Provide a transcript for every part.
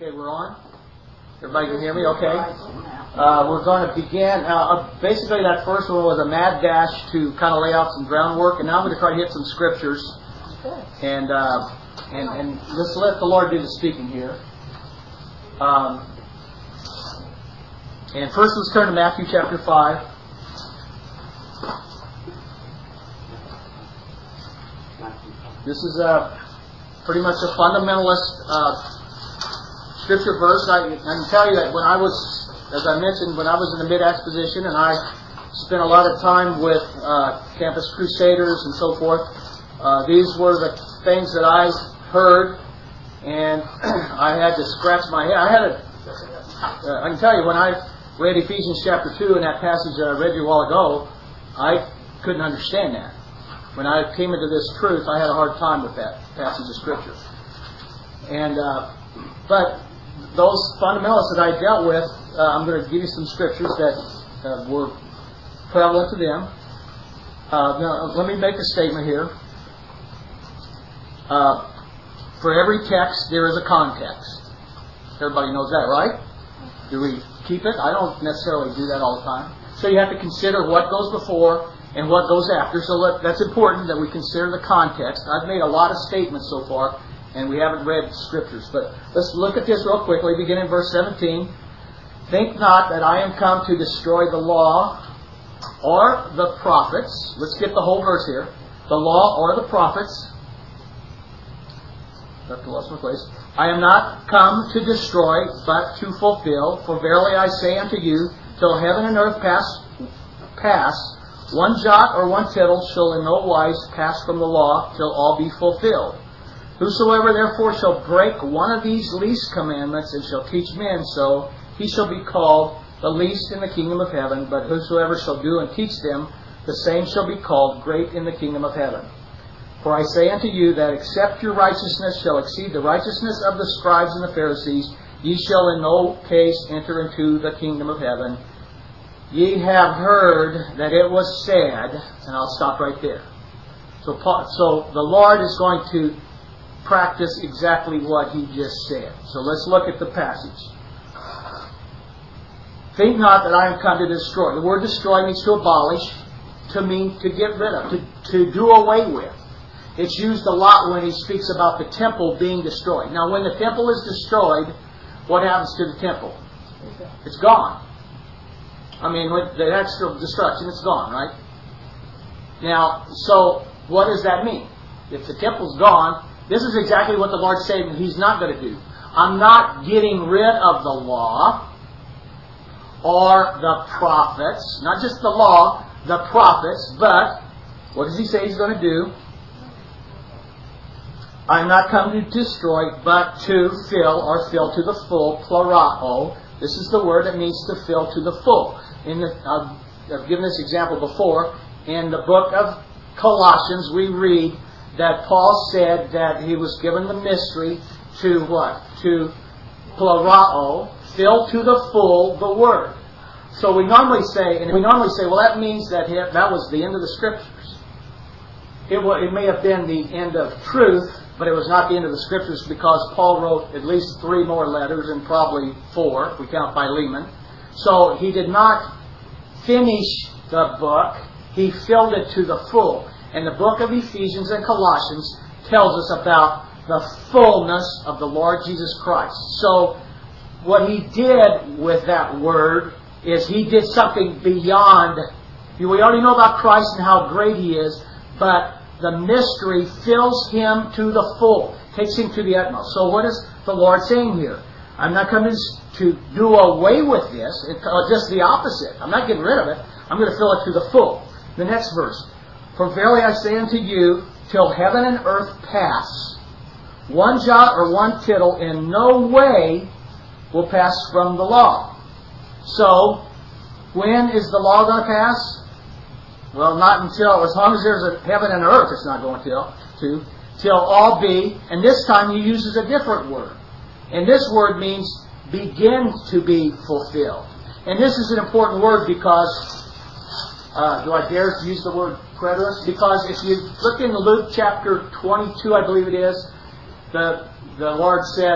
Okay, we're on. Everybody can hear me okay? We're going to begin. Basically, that first one was a mad dash to kind of lay out some groundwork, and now I'm going to try to hit some scriptures. And just let the Lord do the speaking here. And first, let's turn to Matthew chapter 5. This is pretty much a fundamentalist scripture verse. I can tell you that when I was, as I mentioned, when I was in the Mid-Acts position, and I spent a lot of time with Campus Crusaders and so forth, these were the things that I heard, and I had to scratch my head. I can tell you, when I read Ephesians chapter 2 in that passage that I read you a while ago, I couldn't understand that. When I came into this truth, I had a hard time with that passage of Scripture. And but those fundamentalists that I dealt with, I'm going to give you some scriptures that were prevalent to them. Now, let me make a statement here. For every text, there is a context. Everybody knows that, right? Do we keep it? I don't necessarily do that all the time. So you have to consider what goes before and what goes after. So that's important that we consider the context. I've made a lot of statements so far, and we haven't read scriptures. But let's look at this real quickly, beginning in verse 17. Think not that I am come to destroy the law or the prophets. Let's get the whole verse here. The law or the prophets. Left to lost my place. I am not come to destroy, but to fulfill. For verily I say unto you, till heaven and earth pass, one jot or one tittle shall in no wise pass from the law, till all be fulfilled. Whosoever therefore shall break one of these least commandments, and shall teach men so, he shall be called the least in the kingdom of heaven. But whosoever shall do and teach them, the same shall be called great in the kingdom of heaven. For I say unto you that except your righteousness shall exceed the righteousness of the scribes and the Pharisees, ye shall in no case enter into the kingdom of heaven. Ye have heard that it was said, and I'll stop right there. So the Lord is going to practice exactly what He just said. So let's look at the passage. Think not that I am come to destroy. The word destroy means to abolish, to mean to get rid of, to do away with. It's used a lot when He speaks about the temple being destroyed. Now, when the temple is destroyed, what happens to the temple? It's gone. I mean, with the extra destruction, it's gone, right? Now, so what does that mean? If the temple's gone, this is exactly what the Lord's saying He's not going to do. I'm not getting rid of the law or the prophets, not just the law, the prophets, but what does He say He's going to do? I'm not come to destroy, but to fill, or fill to the full, plurao. This is the word that means to fill to the full. I've given this example before. In the book of Colossians, we read that Paul said that he was given the mystery to what? To plurao, fill to the full the word. So we normally say, well, that means that was the end of the Scriptures. It may have been the end of truth, but it was not the end of the Scriptures, because Paul wrote at least 3 more letters, and probably 4, if we count Philemon. So he did not finish the book. He filled it to the full. And the book of Ephesians and Colossians tells us about the fullness of the Lord Jesus Christ. So what He did with that word is He did something beyond. We already know about Christ and how great He is, but the mystery fills Him to the full, takes Him to the utmost. So what is the Lord saying here? I'm not coming to do away with this. It's just the opposite. I'm not getting rid of it. I'm going to fill it to the full. The next verse. For verily I say unto you, till heaven and earth pass, one jot or one tittle in no way will pass from the law. So, when is the law going to pass? Well, not until, as long as there's a heaven and earth, it's not going till all be. And this time He uses a different word. And this word means begin to be fulfilled. And this is an important word because, do I dare to use the word preterist? Because if you look in Luke chapter 22, I believe it is, the Lord says,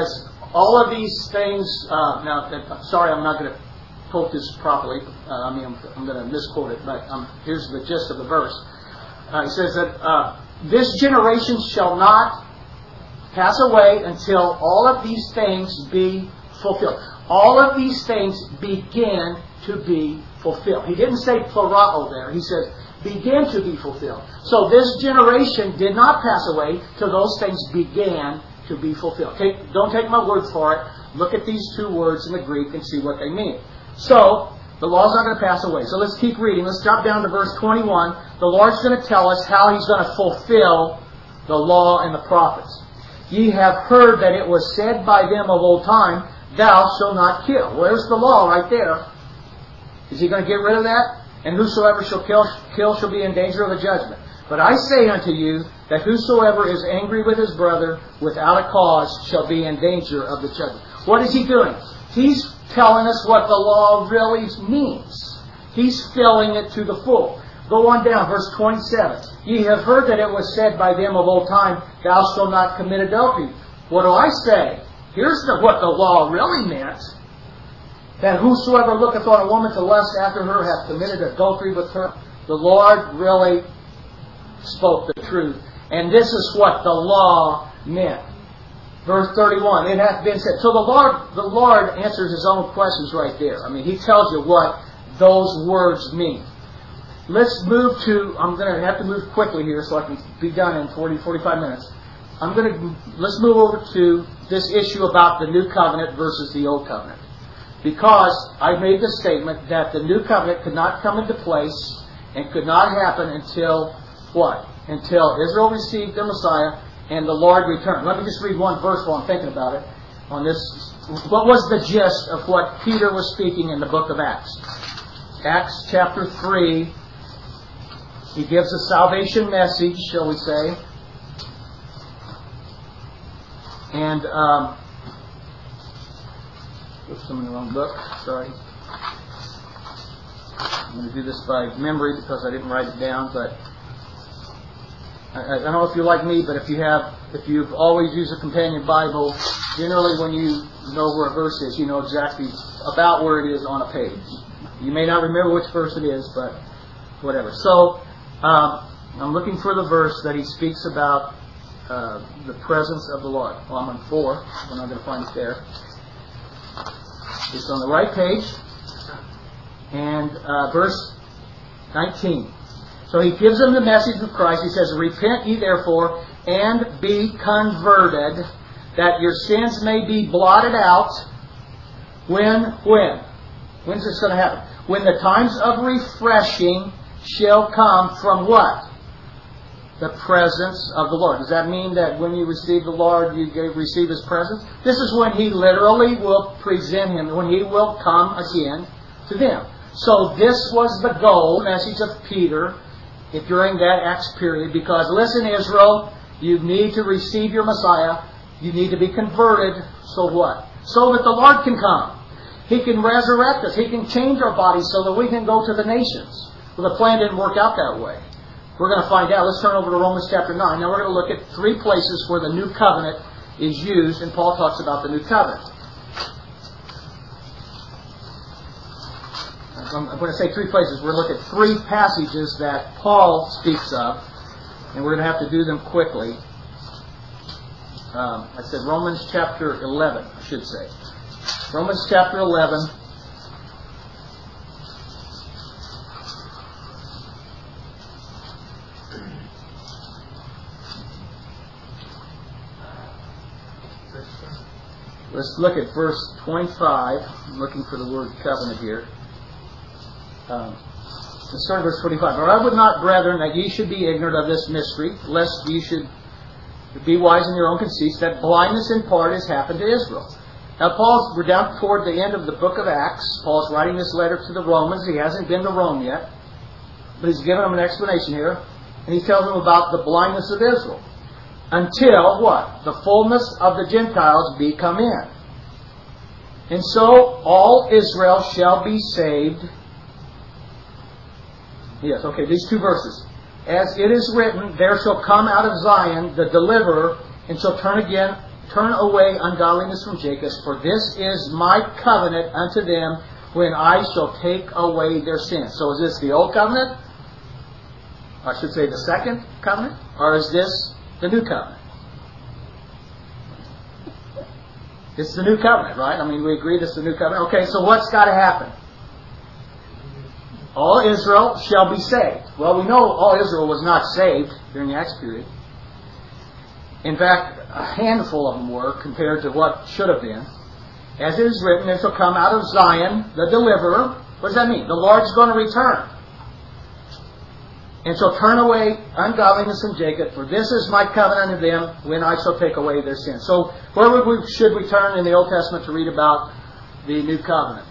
all of these things, sorry, I'm not going to quote this properly. I'm going to misquote it, but here's the gist of the verse. It says that this generation shall not pass away until all of these things be fulfilled. All of these things begin to be fulfilled. He didn't say plurao there. He says begin to be fulfilled. So this generation did not pass away till those things began to be fulfilled. Don't take my word for it. Look at these two words in the Greek and see what they mean. So, the law's not going to pass away. So let's keep reading. Let's drop down to verse 21. The Lord's going to tell us how He's going to fulfill the law and the prophets. Ye have heard that it was said by them of old time, Thou shalt not kill. Well, there's the law right there. Is He going to get rid of that? And whosoever shall kill shall be in danger of the judgment. But I say unto you that whosoever is angry with his brother without a cause shall be in danger of the judgment. What is He doing? He's telling us what the law really means. He's filling it to the full. Go on down, verse 27. Ye have heard that it was said by them of old time, Thou shalt not commit adultery. What do I say? Here's what the law really meant. That whosoever looketh on a woman to lust after her hath committed adultery with her. The Lord really spoke the truth. And this is what the law meant. Verse 31, it hath been said. So the Lord answers His own questions right there. I mean, He tells you what those words mean. Let's move to, I'm going to have to move quickly here so I can be done in 40, 45 minutes. Let's move over to this issue about the New Covenant versus the Old Covenant. Because I made the statement that the New Covenant could not come into place and could not happen until what? Until Israel received their Messiah and the Lord returned. Let me just read one verse while I'm thinking about it. On this, what was the gist of what Peter was speaking in the book of Acts? Acts chapter 3. He gives a salvation message, shall we say. And, oops, I'm in the wrong book. Sorry. I'm going to do this by memory because I didn't write it down, but I don't know if you're like me, but if you've always used a companion Bible, generally when you know where a verse is, you know exactly about where it is on a page. You may not remember which verse it is, but whatever. So, I'm looking for the verse that he speaks about the presence of the Lord. Well, I'm on 4. I'm not going to find it there. It's on the right page. And verse 19. So he gives them the message of Christ. He says, Repent ye therefore, and be converted, that your sins may be blotted out. When? When's this going to happen? When the times of refreshing shall come from what? The presence of the Lord. Does that mean that when you receive the Lord, you receive His presence? This is when He literally will present Him, when He will come again to them. So this was the goal, message of Peter, during that Acts period, because listen, Israel, you need to receive your Messiah. You need to be converted. So what? So that the Lord can come. He can resurrect us. He can change our bodies so that we can go to the nations. Well, the plan didn't work out that way. We're going to find out. Let's turn over to Romans chapter 9. Now we're going to look at 3 places where the New Covenant is used, and Paul talks about the New Covenant. I'm going to say 3 places. We're going to look at 3 passages that Paul speaks of, and we're going to have to do them quickly. I said Romans chapter 11, I should say. Romans chapter 11. Let's look at verse 25. I'm looking for the word covenant here. Let's start verse 25. For I would not, brethren, that ye should be ignorant of this mystery, lest ye should be wise in your own conceits, that blindness in part has happened to Israel. Now, we're down toward the end of the book of Acts. Paul's writing this letter to the Romans. He hasn't been to Rome yet, but he's giving them an explanation here. And he tells them about the blindness of Israel. Until, what? The fullness of the Gentiles be come in. And so, all Israel shall be saved. Yes, okay, these 2 verses. As it is written, there shall come out of Zion the deliverer, and shall turn again turn away ungodliness from Jacob, for this is my covenant unto them when I shall take away their sins. So is this the old covenant? I should say the second covenant? Or is this the new covenant? It's the new covenant, right? I mean, we agree this is the new covenant. Okay, so what's got to happen? All Israel shall be saved. Well, we know all Israel was not saved during the Acts period. In fact, a handful of them were compared to what should have been. As it is written, there shall come out of Zion the deliverer. What does that mean? The Lord's going to return. And shall turn away ungodliness from Jacob, for this is my covenant of them when I shall take away their sins. So where should we turn in the Old Testament to read about the new covenant?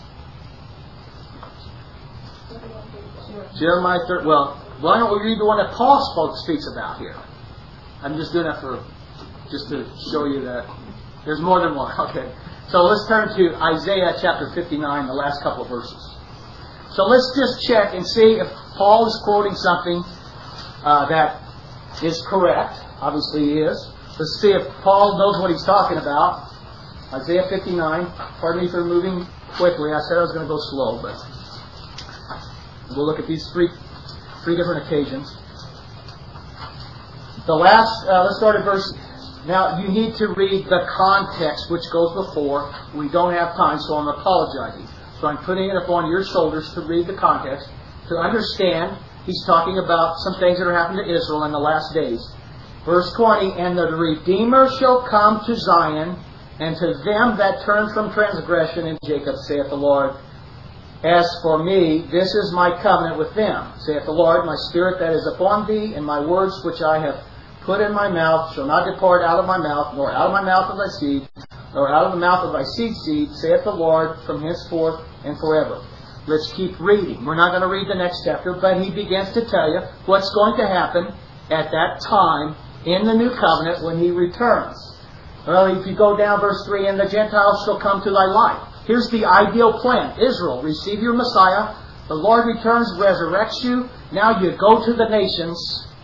Jeremiah 30. Well, why don't we read the one that Paul speaks about here? I'm just doing that just to show you that there's more than one. Okay. So let's turn to Isaiah chapter 59, the last couple of verses. So let's just check and see if Paul is quoting something that is correct. Obviously he is. Let's see if Paul knows what he's talking about. Isaiah 59. Pardon me for moving quickly. I said I was going to go slow, but we'll look at these three different occasions. The last, let's start at verse. Now, you need to read the context which goes before. We don't have time, so I'm apologizing. So I'm putting it upon your shoulders to read the context, to understand he's talking about some things that are happening to Israel in the last days. Verse 20, and the Redeemer shall come to Zion, and to them that turn from transgression in Jacob, saith the Lord. As for me, this is my covenant with them, saith the Lord. My spirit that is upon thee, and my words which I have put in my mouth shall not depart out of my mouth, nor out of my mouth of thy seed, nor out of the mouth of thy seed, saith the Lord, from henceforth and forever. Let's keep reading. We're not going to read the next chapter, but he begins to tell you what's going to happen at that time in the new covenant when he returns. Well, if you go down verse 3, and the Gentiles shall come to thy light. Here's the ideal plan. Israel, receive your Messiah. The Lord returns, resurrects you. Now you go to the nations.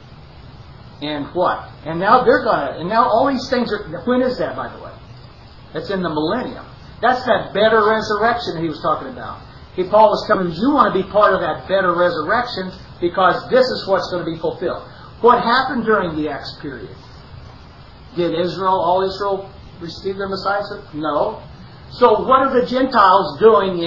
And what? And now all these things are... When is that, by the way? That's in the millennium. That's that better resurrection that he was talking about. Paul was telling you want to be part of that better resurrection because this is what's going to be fulfilled. What happened during the Acts period? Did all Israel receive their Messiah? No. So what are the Gentiles doing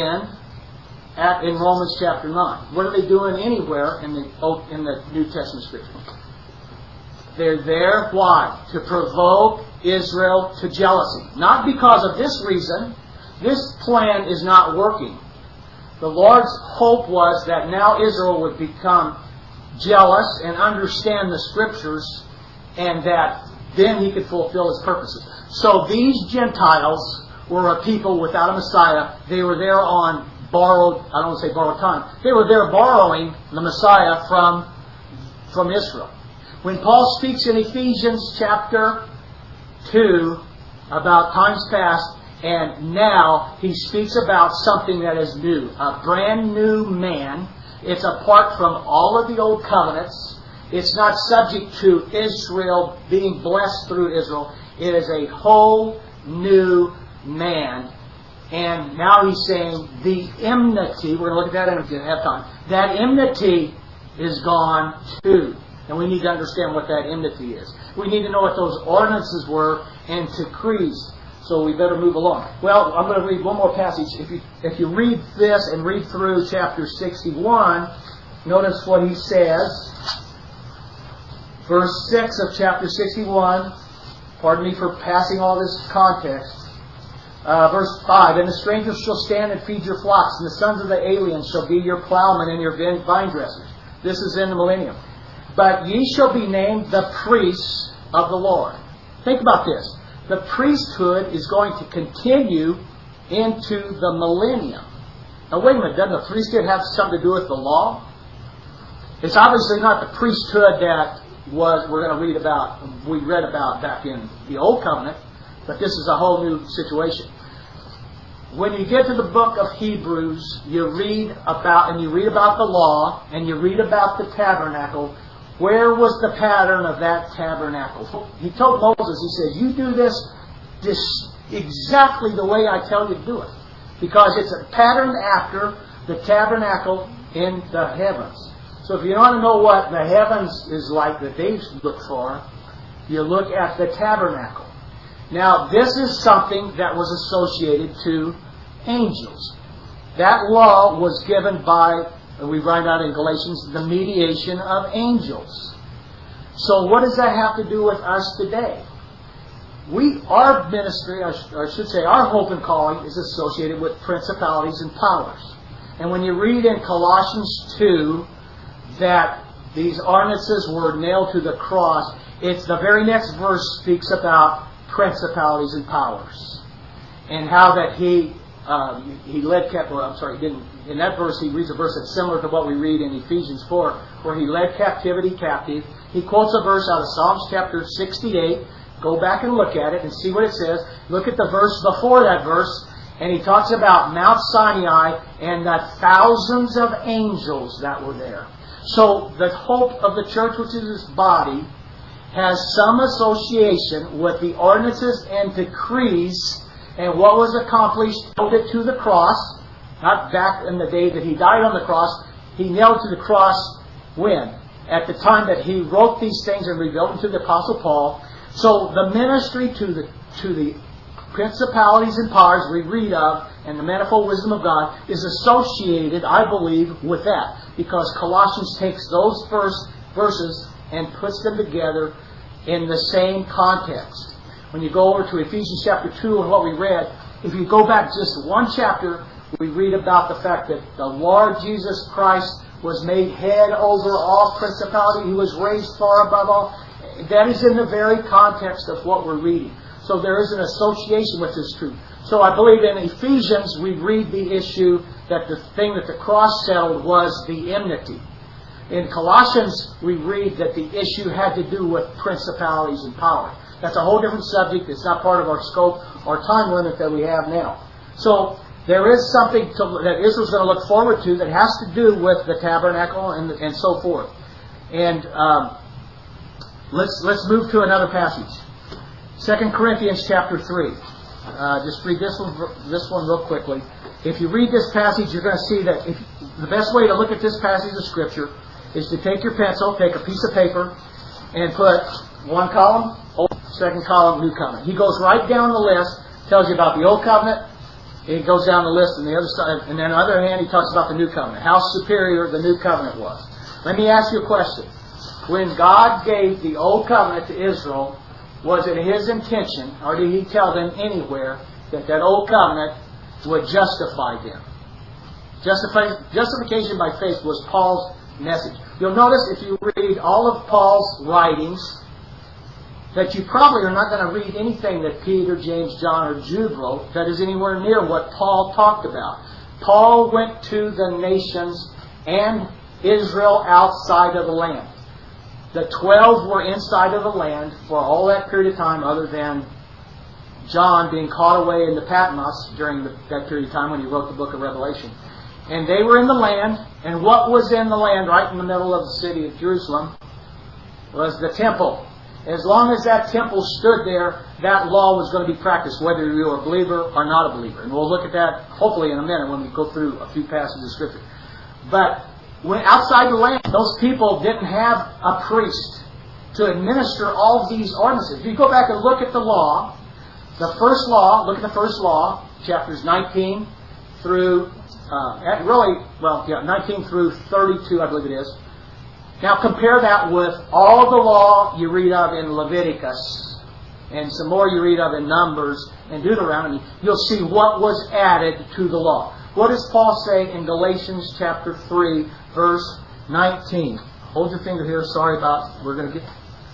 in Romans chapter 9? What are they doing anywhere in the New Testament Scripture? They're there, why? To provoke Israel to jealousy. Not because of this reason. This plan is not working. The Lord's hope was that now Israel would become jealous and understand the Scriptures, and that then he could fulfill his purposes. So these Gentiles were a people without a Messiah. They were there on borrowed, I don't want to say borrowed time. They were there borrowing the Messiah from Israel. When Paul speaks in Ephesians chapter 2 about times past, and now he speaks about something that is new, a brand new man. It's apart from all of the old covenants. It's not subject to Israel being blessed through Israel. It is a whole new man. And now he's saying the enmity, we're going to look at that enmity at half time. That enmity is gone too. And we need to understand what that enmity is. We need to know what those ordinances were and decrees. So we better move along. Well, I'm going to read one more passage. If you read this and read through chapter 61, notice what he says. Verse 6 of chapter 61. Pardon me for passing all this context. Verse 5. And the strangers shall stand and feed your flocks, and the sons of the aliens shall be your plowmen and your vine dressers. This is in the millennium. But ye shall be named the priests of the Lord. Think about this. The priesthood is going to continue into the millennium. Now wait a minute, doesn't the priesthood have something to do with the law? It's obviously not the priesthood that we read about back in the Old Covenant, but this is a whole new situation. When you get to the book of Hebrews, you read about the law, and you read about the tabernacle. Where was the pattern of that tabernacle? He told Moses, he said, you do this exactly the way I tell you to do it. Because it's a pattern after the tabernacle in the heavens. So if you want to know what the heavens is like that they look for, you look at the tabernacle. Now, this is something that was associated to angels. That law was given by, we write out in Galatians, the mediation of angels. So what does that have to do with us today? Our ministry, I should say, our hope and calling is associated with principalities and powers. And when you read in Colossians 2 that these ordinances were nailed to the cross, it's the very next verse speaks about principalities and powers. And how that he led captive, in that verse he reads a verse that's similar to what we read in Ephesians 4, where he led captivity captive. He quotes a verse out of Psalms chapter 68. Go back and look at it and see what it says. Look at the verse before that verse, and he talks about Mount Sinai and the thousands of angels that were there. So the hope of the church, which is His body, has some association with the ordinances and decrees and what was accomplished, nailed it to the cross, not back in the day that He died on the cross. He nailed to the cross when? At the time that He wrote these things and revealed them to the Apostle Paul. So the ministry to the principalities and powers we read of and the manifold wisdom of God is associated, I believe, with that. Because Colossians takes those verses and puts them together in the same context. When you go over to Ephesians chapter 2 and what we read, if you go back just one chapter, we read about the fact that the Lord Jesus Christ was made head over all principality. He was raised far above all. That is in the very context of what we're reading. So there is an association with this truth. So I believe in Ephesians we read the issue that the thing that the cross settled was the enmity. In Colossians we read that the issue had to do with principalities and powers. That's a whole different subject. It's not part of our scope or time limit that we have now. So there is something that Israel's going to look forward to that has to do with the tabernacle and so forth. And let's move to another passage. 2 Corinthians chapter 3. Just read this one real quickly. If you read this passage, you're going to see that the best way to look at this passage of Scripture is to take your pencil, take a piece of paper, and put one column, Old, second column, New Covenant. He goes right down the list, tells you about the Old Covenant, and he goes down the list on the other side, and then on the other hand, he talks about the New Covenant, how superior the New Covenant was. Let me ask you a question. When God gave the Old Covenant to Israel, was it His intention, or did He tell them anywhere that Old Covenant would justify them? Justification by faith was Paul's message. You'll notice if you read all of Paul's writings that you probably are not going to read anything that Peter, James, John, or Jude wrote that is anywhere near what Paul talked about. Paul went to the nations and Israel outside of the land. The 12 were inside of the land for all that period of time, other than John being caught away into Patmos during that period of time when he wrote the book of Revelation. And they were in the land, and what was in the land right in the middle of the city of Jerusalem was the temple. As long as that temple stood there, that law was going to be practiced, whether you were a believer or not a believer. And we'll look at that hopefully in a minute when we go through a few passages of Scripture. But when outside the land, those people didn't have a priest to administer all these ordinances. If you go back and look at the law, the first law, look at the first law, chapters 19 through 19 through 32, I believe it is. Now compare that with all the law you read of in Leviticus and some more you read of in Numbers and Deuteronomy. You'll see what was added to the law. What does Paul say in Galatians chapter 3, verse 19? Hold your finger here. Sorry about. We're going to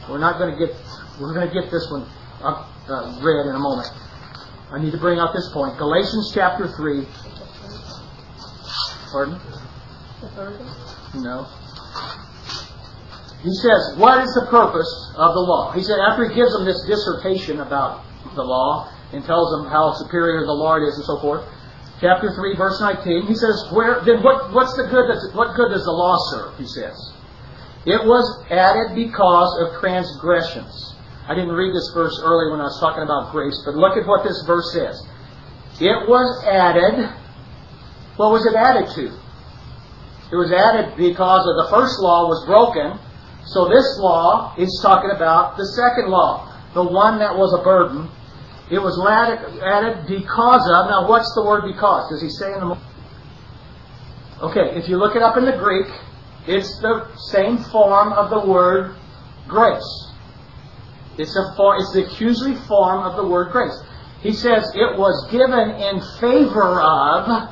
get this one up, read in a moment. I need to bring out this point. Galatians chapter 3. Pardon? No. He says, what is the purpose of the law? He said, after he gives them this dissertation about the law and tells them how superior the Lord is and so forth, chapter 3, verse 19, he says, what good does the law serve? He says. It was added because of transgressions. I didn't read this verse earlier when I was talking about grace, but look at what this verse says. It was added. What was it added to? It was added because of the first law was broken. So this law is talking about the second law, the one that was a burden. It was added because of. Now, what's the word because? Does he say in the? Okay, if you look it up in the Greek, it's the same form of the word grace. It's the accusative form of the word grace. He says it was given in favor of.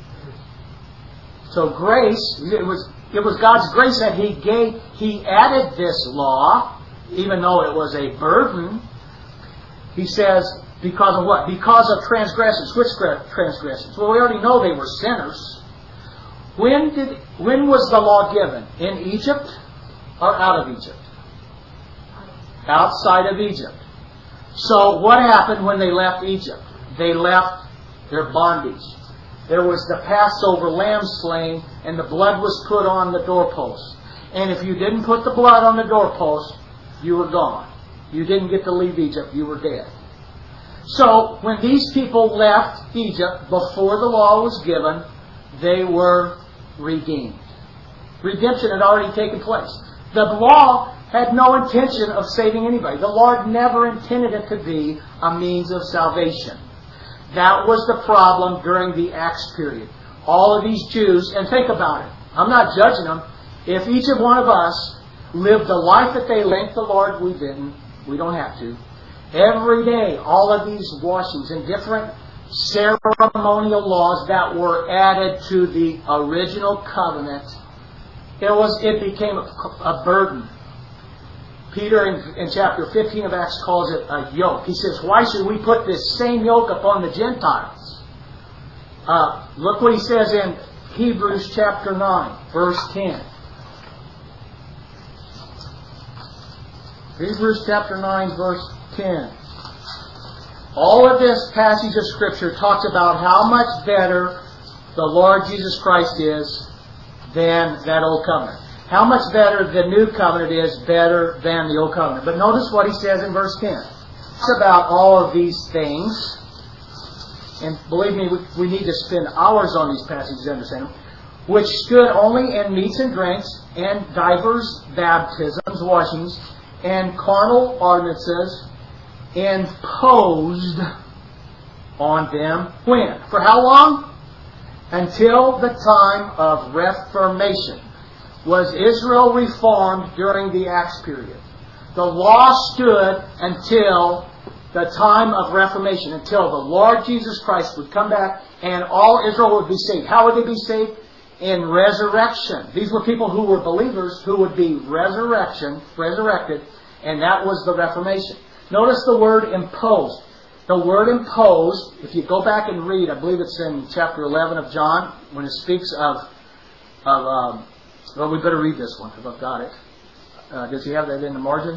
So grace, it was God's grace that He gave. He added this law, even though it was a burden. He says, because of what? Because of transgressions. Which transgressions? Well, we already know they were sinners. When was the law given? In Egypt or out of Egypt? Outside of Egypt. So what happened when they left Egypt? They left their bondage. There was the Passover lamb slain, and the blood was put on the doorpost. And if you didn't put the blood on the doorpost, you were gone. You didn't get to leave Egypt. You were dead. So when these people left Egypt before the law was given, they were redeemed. Redemption had already taken place. The law had no intention of saving anybody. The Lord never intended it to be a means of salvation. That was the problem during the Acts period. All of these Jews, and think about it. I'm not judging them. If each of one of us lived the life that they lived, the Lord, we didn't. We don't have to. Every day, all of these washings and different ceremonial laws that were added to the original covenant, it became a burden. Peter in chapter 15 of Acts calls it a yoke. He says, why should we put this same yoke upon the Gentiles? Look what he says in Hebrews chapter 9, verse 10. Hebrews chapter 9, verse 10. All of this passage of Scripture talks about how much better the Lord Jesus Christ is than that old covenant. How much better the new covenant is better than the old covenant. But notice what he says in verse 10. It's about all of these things. And believe me, we need to spend hours on these passages to understand them. Which stood only in meats and drinks, and divers baptisms, washings, and carnal ordinances, imposed on them. When? For how long? Until the time of Reformation. Was Israel reformed during the Acts period? The law stood until the time of Reformation, until the Lord Jesus Christ would come back and all Israel would be saved. How would they be saved? In resurrection. These were people who were believers who would be resurrected, and that was the Reformation. Notice the word imposed. The word imposed, if you go back and read, I believe it's in chapter 11 of John, when it speaks of well, we better read this one because I've got it. Does he have that in the margin?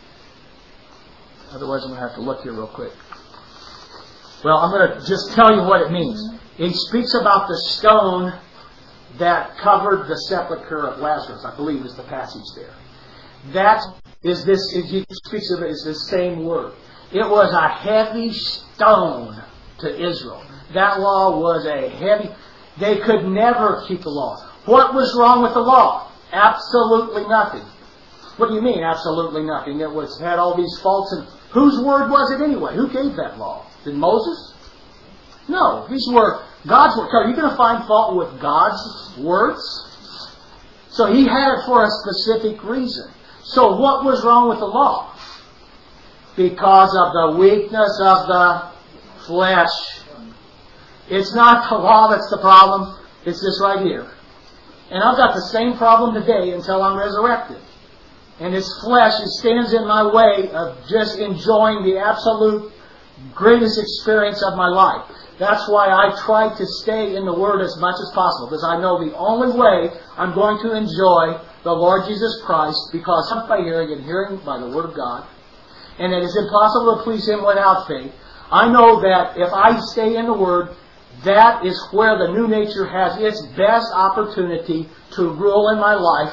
Otherwise, I'm going to have to look here real quick. Well, I'm going to just tell you what it means. It speaks about the stone that covered the sepulchre of Lazarus, I believe is the passage there. That is this, he speaks of it as the same word. It was a heavy stone to Israel. That law was a heavy, they could never keep the law. What was wrong with the law? Absolutely nothing. What do you mean, absolutely nothing? It had all these faults. And whose word was it anyway? Who gave that law? Did Moses? No. These were God's words. Are you going to find fault with God's words? So He had it for a specific reason. So what was wrong with the law? Because of the weakness of the flesh. It's not the law that's the problem. It's this right here. And I've got the same problem today until I'm resurrected. And this flesh, it stands in my way of just enjoying the absolute greatest experience of my life. That's why I try to stay in the Word as much as possible, because I know the only way I'm going to enjoy the Lord Jesus Christ, because I'm by hearing and hearing by the Word of God, and it is impossible to please Him without faith. I know that if I stay in the Word, that is where the new nature has its best opportunity to rule in my life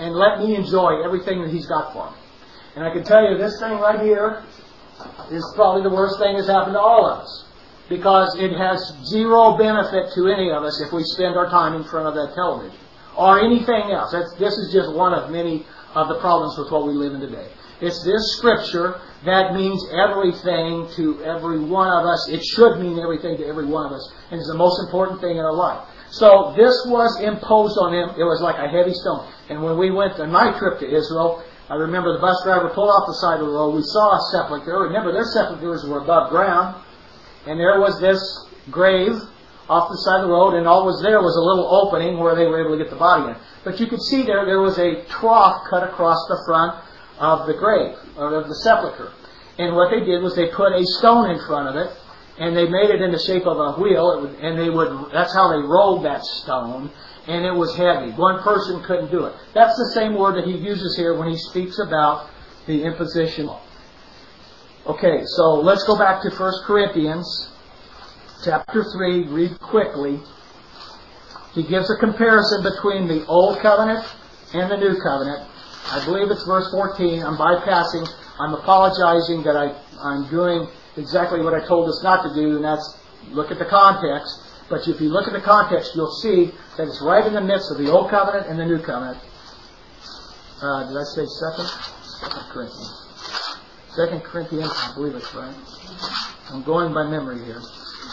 and let me enjoy everything that He's got for me. And I can tell you this thing right here is probably the worst thing that's happened to all of us. Because it has zero benefit to any of us if we spend our time in front of that television. Or anything else. This is just one of many of the problems with what we live in today. It's this Scripture that means everything to every one of us. It should mean everything to every one of us. And it's the most important thing in our life. So this was imposed on them. It was like a heavy stone. And when we went on my trip to Israel, I remember the bus driver pulled off the side of the road. We saw a sepulcher. Remember, their sepulchers were above ground. And there was this grave off the side of the road, and all was there was a little opening where they were able to get the body in. But you could see there was a trough cut across the front of the grave, or of the sepulcher. And what they did was they put a stone in front of it, and they made it in the shape of a wheel, that's how they rolled that stone, and it was heavy. One person couldn't do it. That's the same word that he uses here when he speaks about the imposition. Okay, so let's go back to 1 Corinthians chapter 3, read quickly. He gives a comparison between the Old Covenant and the New Covenant. I believe it's verse 14. I'm bypassing. I'm apologizing that I'm doing exactly what I told us not to do, and that's look at the context. But if you look at the context, you'll see that it's right in the midst of the Old Covenant and the New Covenant. Did I say 2 Corinthians? 2 Corinthians, I believe it's right. I'm going by memory here.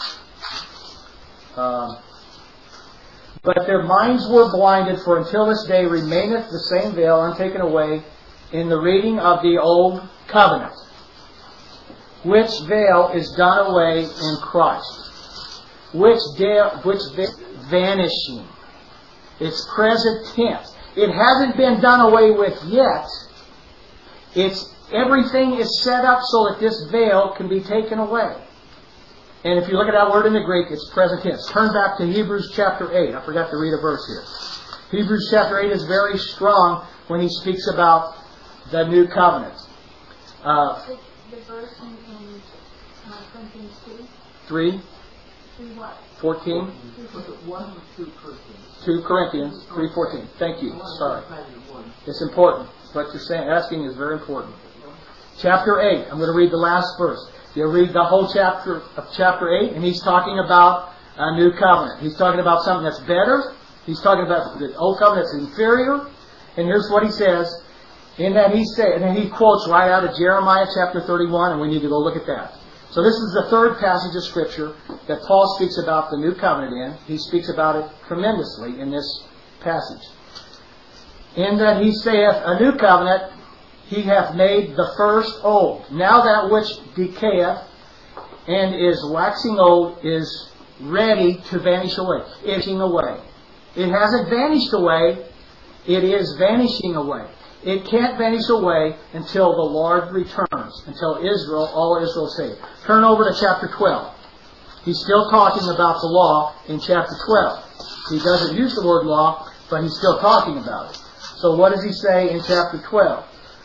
But their minds were blinded, for until this day remaineth the same veil untaken away in the reading of the Old Covenant, which veil is done away in Christ. Which veil vanishing. It's present tense. It hasn't been done away with yet. Everything is set up so that this veil can be taken away. And if you look at that word in the Greek, it's present tense. Turn back to Hebrews chapter 8. I forgot to read a verse here. Hebrews chapter 8 is very strong when he speaks about the new covenant. The verse in Corinthians 2? 3? 3 what? 14? 1 or 2 Corinthians? 2 Corinthians 3:14. Thank you. Sorry. It's important. What you're asking is very important. Chapter 8. I'm going to read the last verse. You'll read the whole chapter of chapter 8, and he's talking about a new covenant. He's talking about something that's better. He's talking about the old covenant that's inferior. And here's what he says. In that he said, and then he quotes right out of Jeremiah chapter 31, and we need to go look at that. So this is the third passage of Scripture that Paul speaks about the new covenant in. He speaks about it tremendously in this passage. In that he saith, a new covenant he hath made the first old. Now that which decayeth and is waxing old is ready to vanish away. Vanishing away. It hasn't vanished away. It is vanishing away. It can't vanish away until the Lord returns. Until Israel, all Israel saved. Turn over to chapter 12. He's still talking about the law in chapter 12. He doesn't use the word law, but he's still talking about it. So what does he say in chapter 12?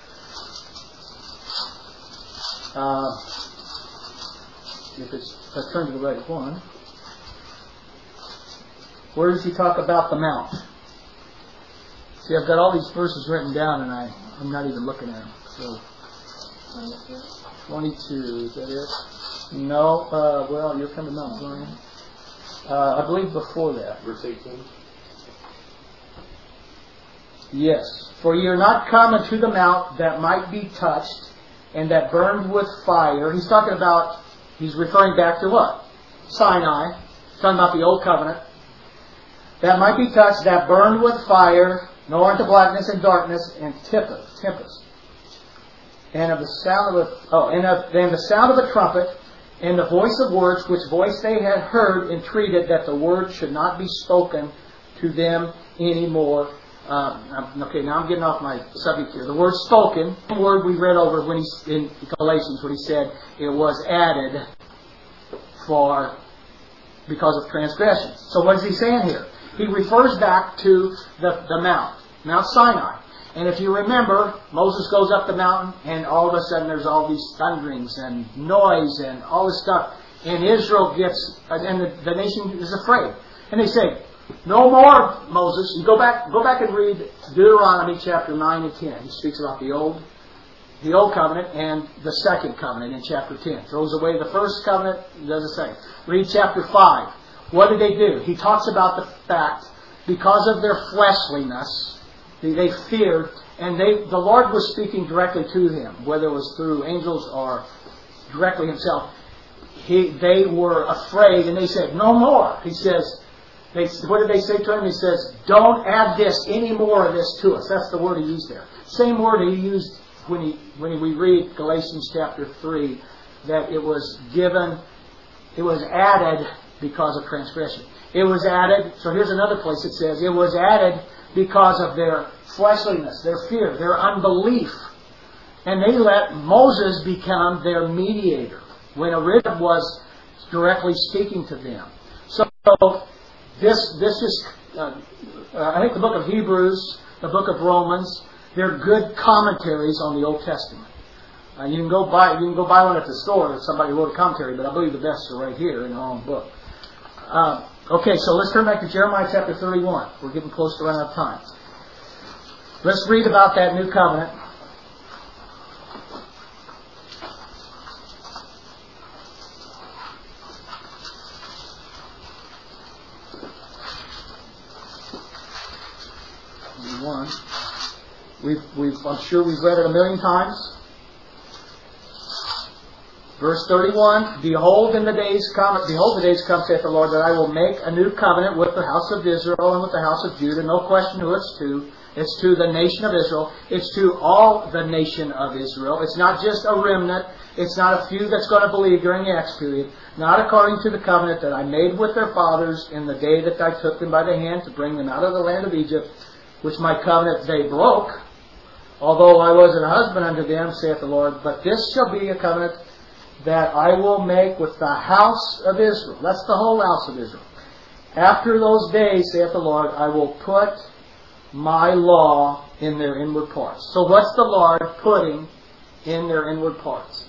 If I turn to the right one, where does he talk about the mount? See, I've got all these verses written down, and I'm not even looking at them. So, 22, is that it? No, well, you're coming up, Brian. I believe before that. Verse 18. Yes. For ye are not come unto the mount that might be touched, and that burned with fire. He's referring back to what? Sinai. He's talking about the Old Covenant. That might be touched, that burned with fire, nor unto blackness and darkness and tempest. And of the sound of the sound of a trumpet, and the voice of words, which voice they had heard, entreated that the word should not be spoken to them anymore. Okay, now I'm getting off my subject here. The word spoken, the word we read over when in Galatians when he said it was added because of transgression. So what is he saying here? He refers back to the Mount Sinai. And if you remember, Moses goes up the mountain, and all of a sudden there's all these thunderings and noise and all this stuff. And Israel and the nation is afraid. And they say, No more, Moses. You go back and read Deuteronomy chapter 9 and 10. He speaks about the old covenant and the second covenant in chapter 10. Throws away the first covenant, does the second. Read chapter 5. What did they do? He talks about the fact, because of their fleshliness, they feared, and the Lord was speaking directly to them, whether it was through angels or directly Himself. They were afraid, and they said, no more. He says, what did they say to Him? He says, don't add any more of this to us. That's the word He used there. Same word He used when we read Galatians chapter 3, that it was added because of transgression. It was added, so here's another place it says, it was added because of their fleshliness, their fear, their unbelief. And they let Moses become their mediator, when originally was directly speaking to them. So this is, I think the book of Hebrews, the book of Romans, they're good commentaries on the Old Testament. You can go buy one at the store if somebody wrote a commentary, but I believe the best are right here in our own book. Okay, so let's turn back to Jeremiah chapter 31. We're getting close to running out of time. Let's read about that new covenant. I'm sure we've read it a million times. Verse 31, Behold, the days come, saith the Lord, that I will make a new covenant with the house of Israel and with the house of Judah. No question who it's to. It's to the nation of Israel. It's to all the nation of Israel. It's not just a remnant. It's not a few that's going to believe during the Acts period. Not according to the covenant that I made with their fathers in the day that I took them by the hand to bring them out of the land of Egypt, which my covenant they broke, although I was a husband unto them, saith the Lord. But this shall be a covenant that I will make with the house of Israel. That's the whole house of Israel. After those days, saith the Lord, I will put my law in their inward parts. So what's the Lord putting in their inward parts?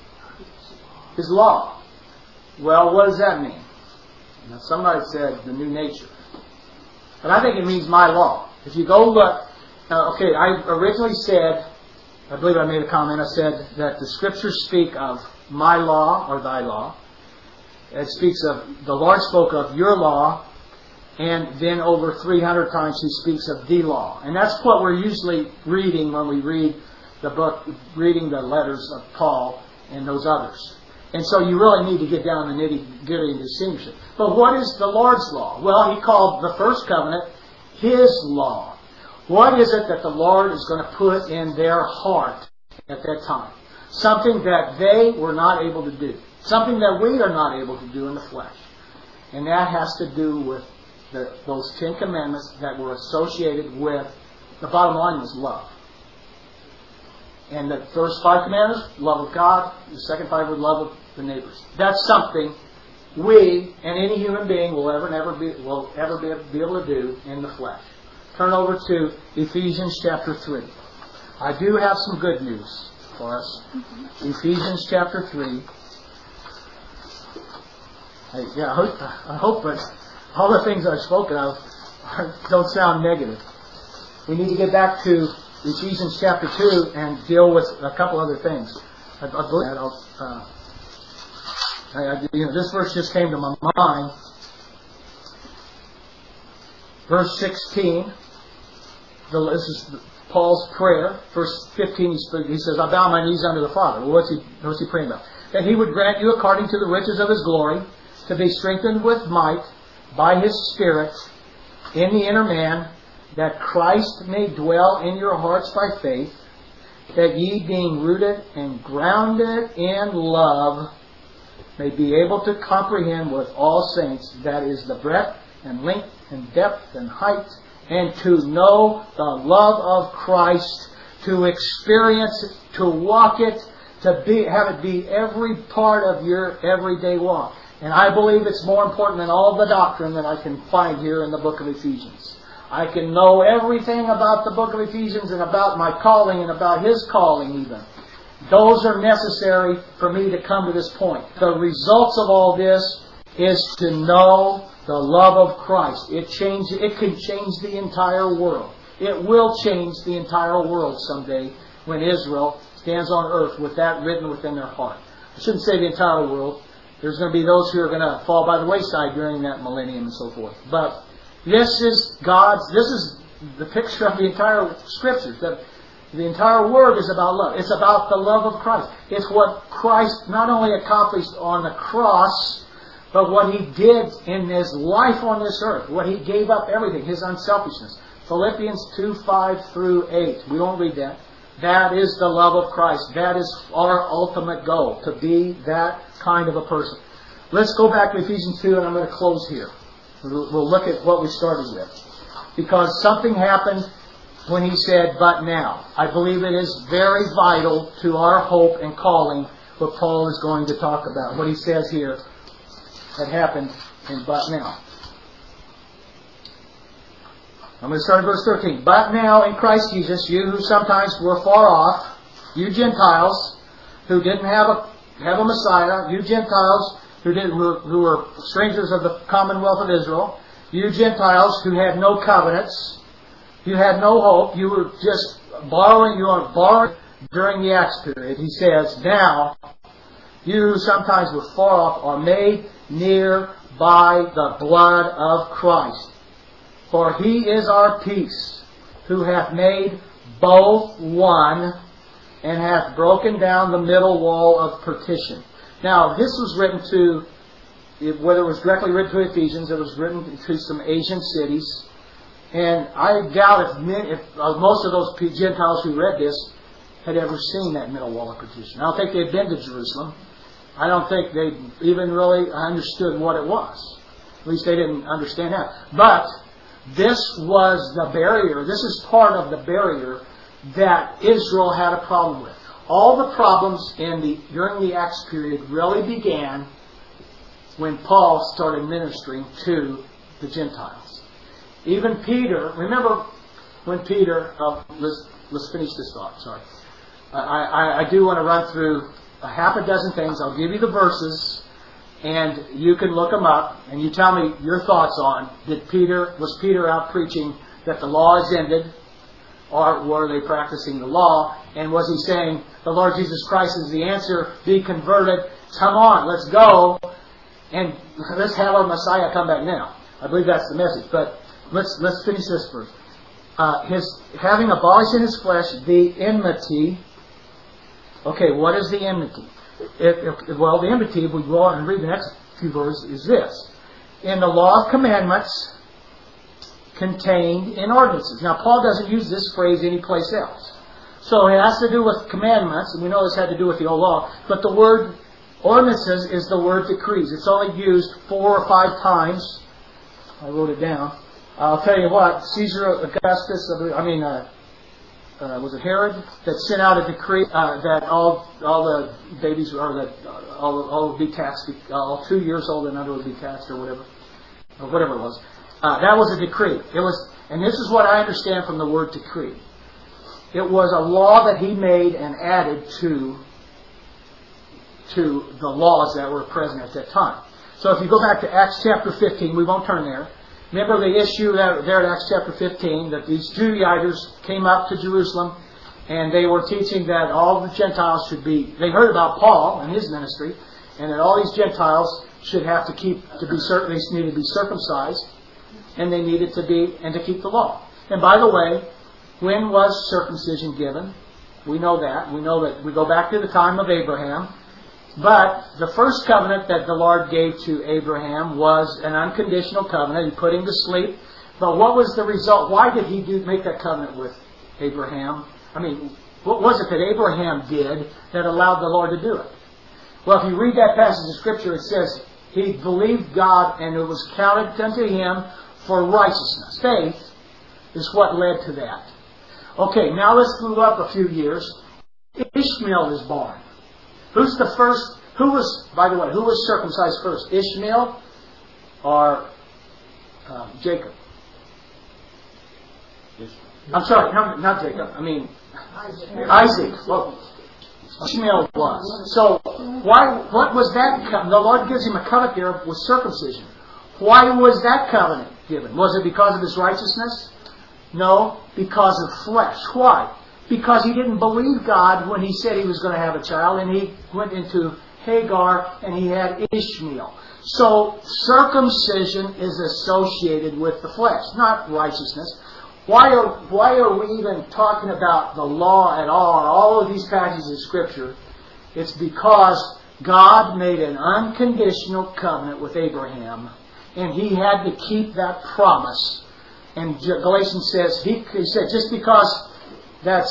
His law. Well, what does that mean? Now, somebody said the new nature. But I think it means my law. If you go look, I originally said, I believe I made a comment, I said that the Scriptures speak of my law or thy law. It speaks of, the Lord spoke of your law, and then over 300 times He speaks of the law. And that's what we're usually reading when we read the book, reading the letters of Paul and those others. And so you really need to get down the nitty-gritty and distinguish it. But what is the Lord's law? Well, He called the first covenant His law. What is it that the Lord is going to put in their heart at that time? Something that they were not able to do. Something that we are not able to do in the flesh. And that has to do with those 10 commandments that were associated with, the bottom line was love. And the first 5 commandments, love of God. The second 5 were love of the neighbors. That's something we and any human being will ever be able to do in the flesh. Turn over to Ephesians chapter 3. I do have some good news for us. Ephesians chapter 3. I hope that all the things I've spoken of don't sound negative. We need to get back to Ephesians chapter 2 and deal with a couple other things. I believe that this verse just came to my mind. Verse 16. This is Paul's prayer. Verse 15, he says, I bow my knees unto the Father. Well, what's he praying about? That He would grant you according to the riches of His glory to be strengthened with might by His Spirit in the inner man, that Christ may dwell in your hearts by faith, that ye being rooted and grounded in love may be able to comprehend with all saints, that is the breadth and length and depth and height, and to know the love of Christ, to experience it, to walk it, have it be every part of your everyday walk. And I believe it's more important than all the doctrine that I can find here in the book of Ephesians. I can know everything about the book of Ephesians and about my calling and about His calling even. Those are necessary for me to come to this point. The results of all this is to know The love of Christ. It can change the entire world. It will change the entire world someday when Israel stands on earth with that written within their heart. I shouldn't say the entire world. There's going to be those who are going to fall by the wayside during that millennium and so forth. But this is the picture of the entire Scriptures. The entire Word is about love. It's about the love of Christ. It's what Christ not only accomplished on the cross, but what He did in His life on this earth. What He gave up everything, His unselfishness. Philippians 2:5-8. We won't read that. That is the love of Christ. That is our ultimate goal, to be that kind of a person. Let's go back to Ephesians 2, and I'm going to close here. We'll look at what we started with. Because something happened when he said, but now. I believe it is very vital to our hope and calling what Paul is going to talk about. What he says here had happened in but now. I'm going to start at verse 13. But now in Christ Jesus, you who sometimes were far off, you Gentiles who didn't have a Messiah, you Gentiles who were strangers of the commonwealth of Israel, you Gentiles who had no covenants, you had no hope, you were just borrowing during the Acts period. He says, now, you who sometimes were far off are made near by the blood of Christ. For He is our peace, who hath made both one, and hath broken down the middle wall of partition. Now, this was written to, whether it was directly written to Ephesians, it was written to some Asian cities. And I doubt if most of those Gentiles who read this had ever seen that middle wall of partition. I don't think they'd been to Jerusalem. I don't think they even really understood what it was. At least they didn't understand that. But this was the barrier. This is part of the barrier that Israel had a problem with. All the problems during the Acts period really began when Paul started ministering to the Gentiles. Even Peter, remember when Peter, let's finish this thought, sorry. I do want to run through a half a dozen things. I'll give you the verses, and you can look them up, and you tell me your thoughts on, was Peter out preaching that the law is ended, or were they practicing the law? And was he saying, the Lord Jesus Christ is the answer, be converted, come on, let's go, and let's have our Messiah come back now. I believe that's the message, but let's finish this first. Having abolished in His flesh the enmity. Okay, what is the enmity? Well, the enmity, if we go on and read the next few verses, is this. In the law of commandments contained in ordinances. Now, Paul doesn't use this phrase anyplace else. So it has to do with commandments, and we know this had to do with the old law, but the word ordinances is the word decrees. It's only used 4 or 5 times. I wrote it down. I'll tell you what, Caesar Augustus, was it Herod, that sent out a decree that all the babies, or that all would be taxed, all 2 years old and under would be taxed, or whatever it was. That was a decree. And this is what I understand from the word decree. It was a law that he made and added to the laws that were present at that time. So if you go back to Acts chapter 15, we won't turn there. Remember the issue there at Acts chapter 15, that these Judaizers came up to Jerusalem and they were teaching that all the Gentiles they heard about Paul and his ministry, and that all these Gentiles should have they needed to be circumcised, and they needed to keep the law. And by the way, when was circumcision given? We know that. We know that we go back to the time of Abraham. But the first covenant that the Lord gave to Abraham was an unconditional covenant. He put him to sleep. But what was the result? Why did he make that covenant with Abraham? What was it that Abraham did that allowed the Lord to do it? Well, if you read that passage of Scripture, it says he believed God and it was counted unto him for righteousness. Faith is what led to that. Okay, now let's move up a few years. Ishmael is born. Who's the first? Who was circumcised first? Ishmael or Jacob? I'm sorry, not Jacob. Isaac. Well, Ishmael was. So what was that? The Lord gives him a covenant there with circumcision. Why was that covenant given? Was it because of his righteousness? No, because of flesh. Why? Because he didn't believe God when he said he was going to have a child, and he went into Hagar and he had Ishmael. So circumcision is associated with the flesh, not righteousness. Why are we even talking about the law at all of these passages of Scripture? It's because God made an unconditional covenant with Abraham, and he had to keep that promise. And Galatians says, he said, just because that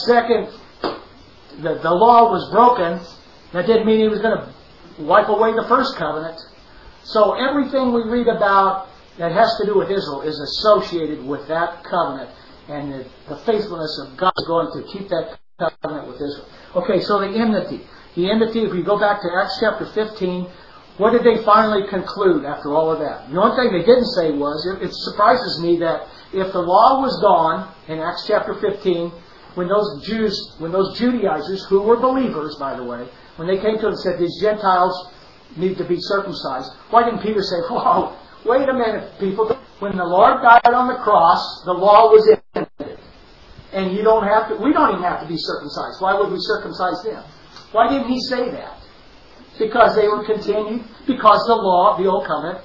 the law was broken, that didn't mean he was going to wipe away the first covenant. So everything we read about that has to do with Israel is associated with that covenant, and the faithfulness of God is going to keep that covenant with Israel. Okay, so the enmity. The enmity, if we go back to Acts chapter 15, what did they finally conclude after all of that? The only thing they didn't say was, it surprises me that if the law was gone in Acts chapter 15, when those Judaizers, who were believers, by the way, when they came to him and said, these Gentiles need to be circumcised, why didn't Peter say, whoa, wait a minute, people. When the Lord died on the cross, the law was ended. And we don't even have to be circumcised. Why would we circumcise them? Why didn't he say that? Because they were continued, because the law, the old covenant,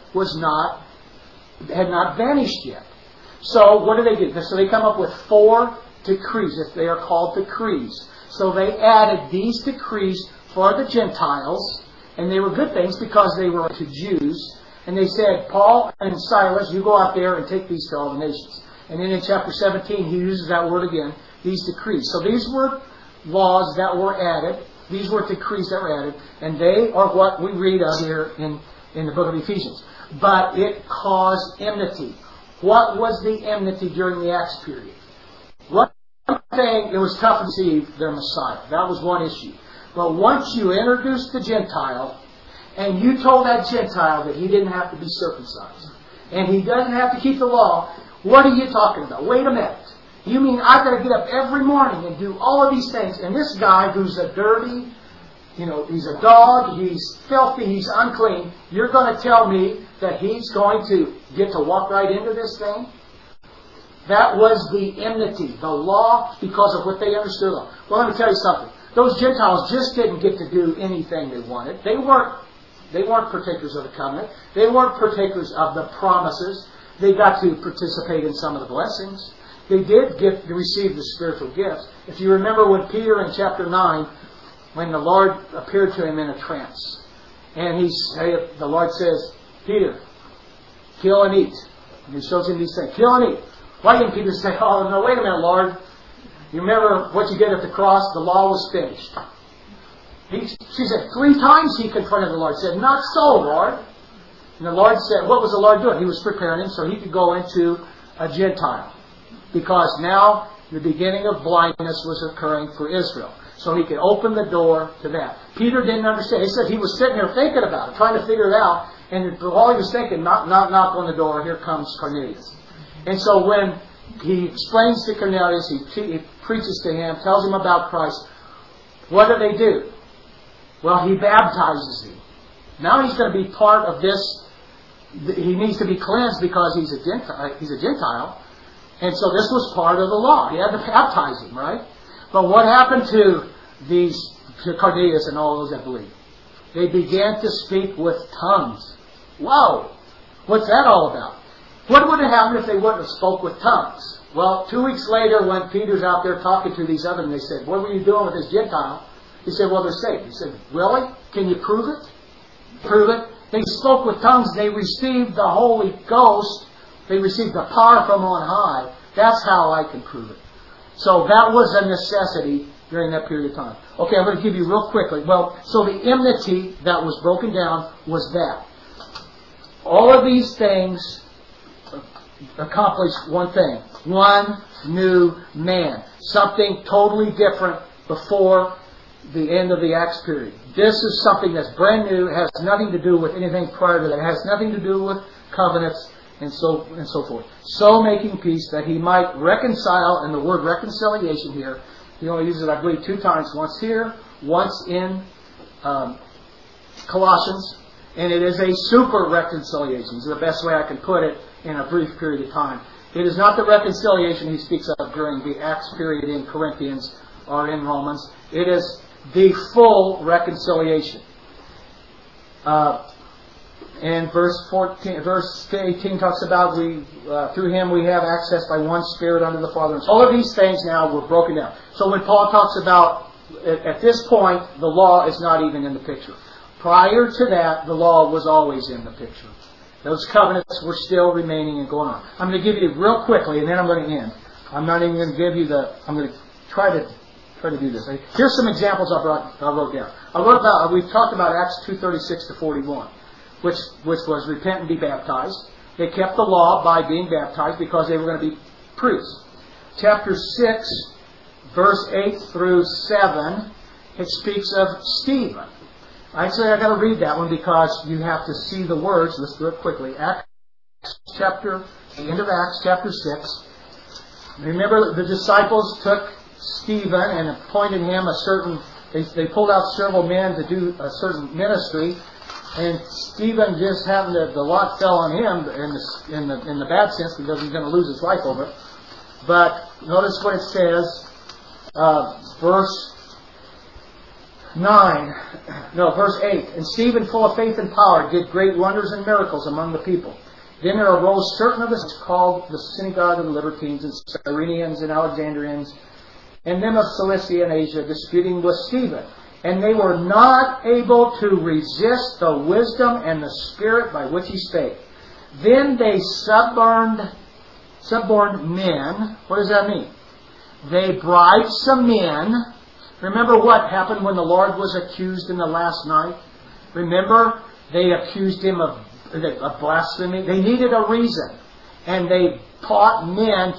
had not vanished yet. So what do they do? So they come up with 4 decrees, if they are called decrees. So they added these decrees for the Gentiles, and they were good things because they were to Jews. And they said, Paul and Silas, you go out there and take these to all the nations. And then in chapter 17, he uses that word again, these decrees. So these were laws that were added. These were decrees that were added. And they are what we read of here in the book of Ephesians. But it caused enmity. What was the enmity during the Acts period? One thing, it was tough to receive their Messiah. That was one issue. But once you introduced the Gentile, and you told that Gentile that he didn't have to be circumcised, and he doesn't have to keep the law, what are you talking about? Wait a minute. You mean I've got to get up every morning and do all of these things, and this guy who's a dirty, he's a dog, he's filthy, he's unclean, you're going to tell me that he's going to get to walk right into this thing? That was the enmity, the law, because of what they understood. Well, let me tell you something. Those Gentiles just didn't get to do anything they wanted. They weren't partakers of the covenant. They weren't partakers of the promises. They got to participate in some of the blessings. They did receive the spiritual gifts. If you remember when Peter in chapter 9, when the Lord appeared to him in a trance, and the Lord says, Peter, kill and eat. And he shows him these things. Kill and eat. Why didn't Peter say, oh, no, wait a minute, Lord. You remember what you did at the cross? The law was finished. She said, 3 times he confronted the Lord. Said, not so, Lord. And the Lord said, what was the Lord doing? He was preparing him so he could go into a Gentile. Because now the beginning of blindness was occurring for Israel. So he could open the door to that. Peter didn't understand. He said he was sitting there thinking about it, trying to figure it out. And while he was thinking, knock on the door, here comes Cornelius. And so when he explains to Cornelius, he preaches to him, tells him about Christ, what do? Well, he baptizes him. Now he's going to be part of this. He needs to be cleansed because he's a Gentile. And so this was part of the law. He had to baptize him, right? But what happened to Cornelius and all those that believed? They began to speak with tongues. Whoa! What's that all about? What would have happened if they wouldn't have spoke with tongues? Well, 2 weeks later when Peter's out there talking to these others, and they said, what were you doing with this Gentile? He said, well, they're saved. He said, really? Can you prove it? Prove it. They spoke with tongues. They received the Holy Ghost. They received the power from on high. That's how I can prove it. So that was a necessity during that period of time. Okay, I'm going to give you real quickly. Well, so the enmity that was broken down was that. All of these things accomplished one thing. One new man. Something totally different before the end of the Acts period. This is something that's brand new. It has nothing to do with anything prior to that. It has nothing to do with covenants and so forth. So making peace that he might reconcile, and the word reconciliation here, he only uses it, I believe, 2 times. Once here, once in Colossians. And it is a super reconciliation. It's the best way I can put it in a brief period of time. It is not the reconciliation he speaks of during the Acts period in Corinthians or in Romans. It is the full reconciliation. And verse 18 talks about through Him we have access by one Spirit unto the Father. All of these things now were broken down. So when Paul talks about, at this point, the law is not even in the picture. Prior to that, the law was always in the picture. Those covenants were still remaining and going on. I'm going to give you real quickly, and then I'm going to end. I'm not even going to give you I'm going to try to do this. Here's some examples I wrote down. We've talked about Acts 2:36 to 41, which was repent and be baptized. They kept the law by being baptized because they were going to be priests. Chapter 6, verse 8 through 7, it speaks of Stephen. Actually, I've got to read that one because you have to see the words. Let's do it quickly. The end of Acts chapter 6. Remember, the disciples took Stephen and appointed him they pulled out several men to do a certain ministry. And Stephen just happened to, the lot fell on him in the bad sense because he's going to lose his life over it. But notice what it says, verse 8. And Stephen, full of faith and power, did great wonders and miracles among the people. Then there arose certain of us called the synagogue of the Libertines and Cyrenians and Alexandrians, and them of Cilicia and Asia, disputing with Stephen. And they were not able to resist the wisdom and the spirit by which he spake. Then they suborned men. What does that mean? They bribed some men. Remember what happened when the Lord was accused in the last night? Remember, they accused him of blasphemy. They needed a reason. And they taught men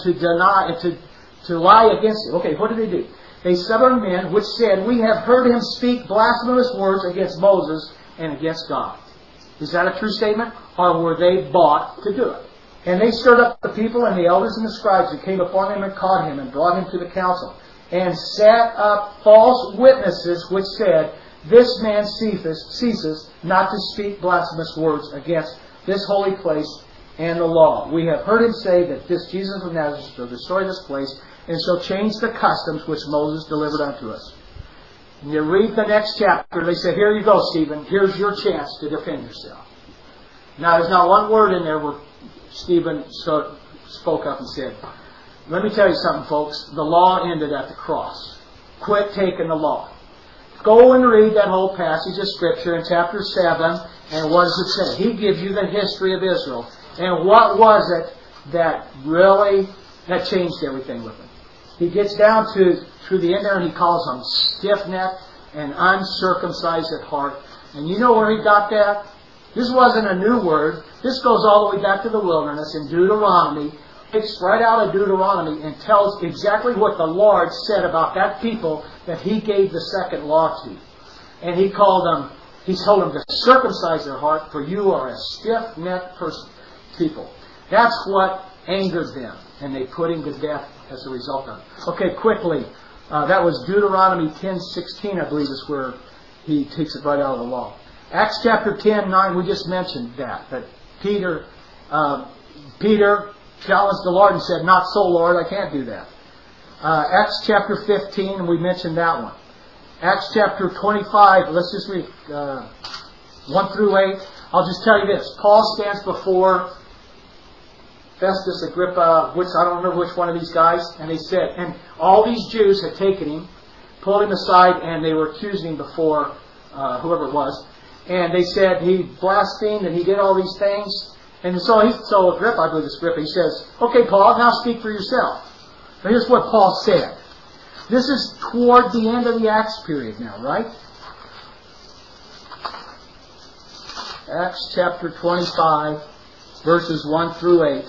to lie against him. Okay, what did they do? They suborned men which said, we have heard him speak blasphemous words against Moses and against God. Is that a true statement? Or were they bought to do it? And they stirred up the people and the elders and the scribes and came upon him and caught him and brought him to the council. And set up false witnesses which said, this man ceases not to speak blasphemous words against this holy place and the law. We have heard him say that this Jesus of Nazareth shall destroy this place and shall change the customs which Moses delivered unto us. And you read the next chapter, they say, here you go, Stephen, here's your chance to defend yourself. Now there's not one word in there where Stephen spoke up and said, let me tell you something, folks, the law ended at the cross. Quit taking the law. Go and read that whole passage of Scripture in chapter 7, and what does it say? He gives you the history of Israel. And what was it that changed everything with him? He gets down to the end there and he calls them stiff-necked and uncircumcised at heart. And you know where he got that? This wasn't a new word. This goes all the way back to the wilderness in Deuteronomy. It's right out of Deuteronomy and tells exactly what the Lord said about that people that He gave the second law to. And He told them to circumcise their heart, for you are a stiff-necked people. That's what angered them, and they put Him to death as a result of it. Okay, quickly. That was Deuteronomy 10:16, I believe, is where he takes it right out of the law. Acts chapter 10:9, we just mentioned that Peter challenged the Lord and said, not so, Lord, I can't do that. Acts chapter 15, and we mentioned that one. Acts chapter 25, let's just read 1 through 8. I'll just tell you this. Paul stands before Festus, Agrippa, I don't remember which one of these guys, and they said, and all these Jews had taken him, pulled him aside, and they were accusing him before whoever it was. And they said he blasphemed and he did all these things. And so Agrippa, I believe it's Agrippa, he says, okay, Paul, now speak for yourself. Now here's what Paul said. This is toward the end of the Acts period now, right? Acts chapter 25, verses 1 through 8.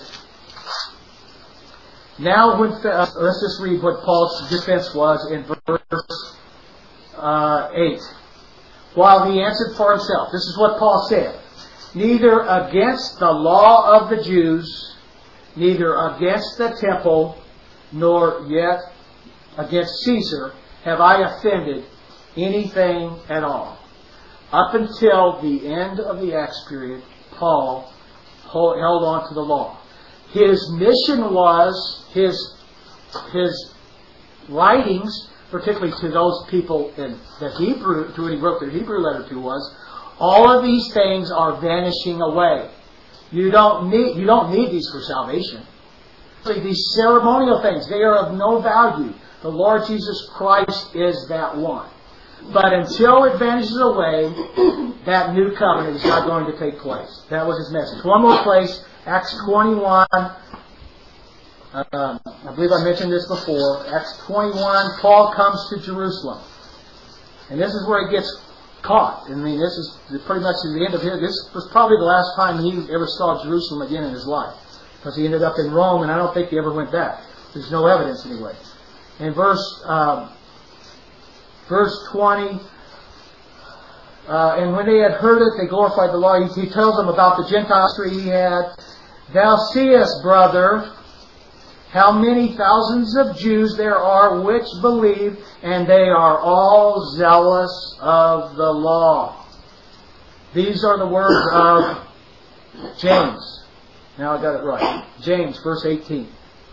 Now, let's just read what Paul's defense was in verse 8. While he answered for himself, this is what Paul said. Neither against the law of the Jews, neither against the temple, nor yet against Caesar have I offended anything at all. Up until the end of the Acts period, Paul held on to the law. His mission was, his writings, particularly to those people in the Hebrew, to who he wrote the Hebrew letter to, was, all of these things are vanishing away. You don't need these for salvation. These ceremonial things, they are of no value. The Lord Jesus Christ is that one. But until it vanishes away, that new covenant is not going to take place. That was his message. One more place, Acts 21. I believe I mentioned this before. Acts 21, Paul comes to Jerusalem. And this is where he gets caught. I mean, this is pretty much the end of his. This was probably the last time he ever saw Jerusalem again in his life. Because he ended up in Rome, and I don't think he ever went back. There's no evidence anyway. In verse 20, and when they had heard it, they glorified the law. He tells them about the Gentile history he had. Thou seest, brother, how many thousands of Jews there are which believe, and they are all zealous of the law. These are the words of James. Now I got it right. James, verse 18.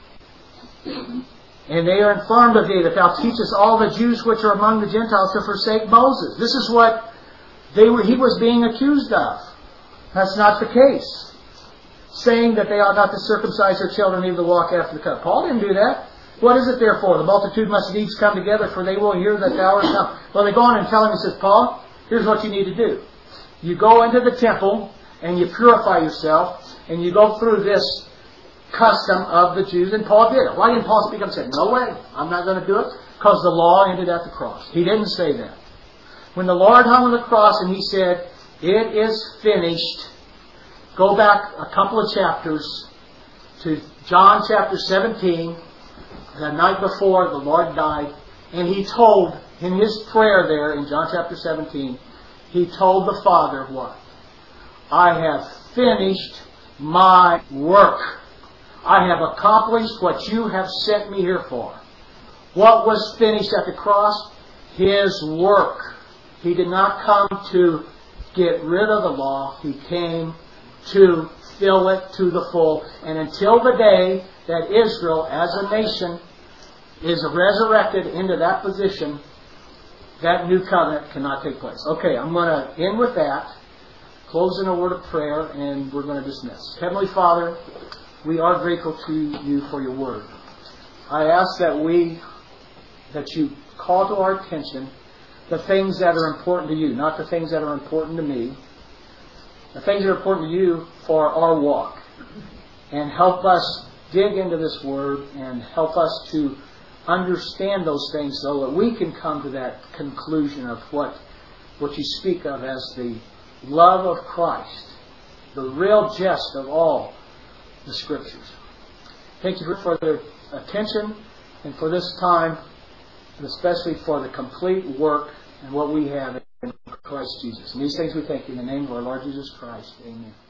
And they are informed of thee that thou teachest all the Jews which are among the Gentiles to forsake Moses. This is what he was being accused of. That's not the case. Saying that they ought not to circumcise their children, neither to walk after the covenant. Paul didn't do that. What is it therefore? The multitude must needs come together, for they will hear that thou art come. Well, they go on and tell him, he says, Paul, here's what you need to do. You go into the temple, and you purify yourself, and you go through this custom of the Jews. And Paul did it. Why didn't Paul speak up and say, no way, I'm not going to do it? Because the law ended at the cross. He didn't say that. When the Lord hung on the cross and he said, it is finished, go back a couple of chapters to John chapter 17, the night before the Lord died, and he told, in his prayer there in John chapter 17, he told the Father what? I have finished my work. I have accomplished what you have sent me here for. What was finished at the cross? His work. He did not come to get rid of the law. He came to fill it to the full. And until the day that Israel as a nation is resurrected into that position, that new covenant cannot take place. Okay, I'm going to end with that. Close in a word of prayer, and we're going to dismiss. Heavenly Father, we are grateful to you for your word. I ask that you call to our attention the things that are important to you, not the things that are important to me. The things that are important to you for our walk. And help us dig into this word and help us to understand those things so that we can come to that conclusion of what you speak of as the love of Christ, the real gist of all the Scriptures. Thank you for their attention and for this time, and especially for the complete work and what we have in Christ Jesus. And these things we thank you in the name of our Lord Jesus Christ. Amen.